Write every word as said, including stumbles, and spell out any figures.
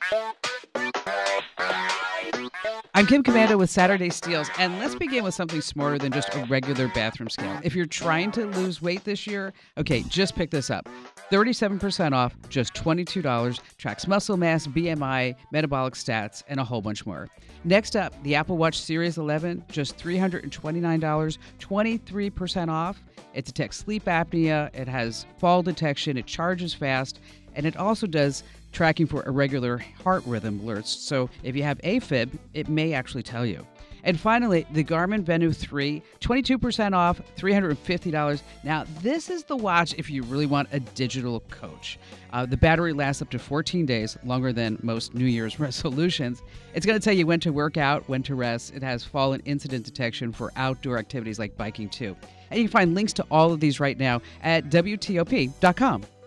I'm Kim Commando with Saturday Steals, and let's begin with something smarter than just a regular bathroom scale. If you're trying to lose weight this year, okay, just pick this up. thirty-seven percent off, just twenty-two dollars, tracks muscle mass, B M I, metabolic stats, and a whole bunch more. Next up, the Apple Watch Series eleven, just three hundred twenty-nine dollars, twenty-three percent off. It detects sleep apnea, it has fall detection, it charges fast, and it also does tracking for irregular heart rhythm alerts. So if you have AFib, it may actually tell you. And finally, the Garmin Venu three, twenty-two percent off, three hundred fifty dollars. Now, this is the watch if you really want a digital coach. Uh, the battery lasts up to fourteen days, longer than most New Year's resolutions. It's going to tell you when to work out, when to rest. It has fall and incident detection for outdoor activities like biking, too. And you can find links to all of these right now at W T O P dot com.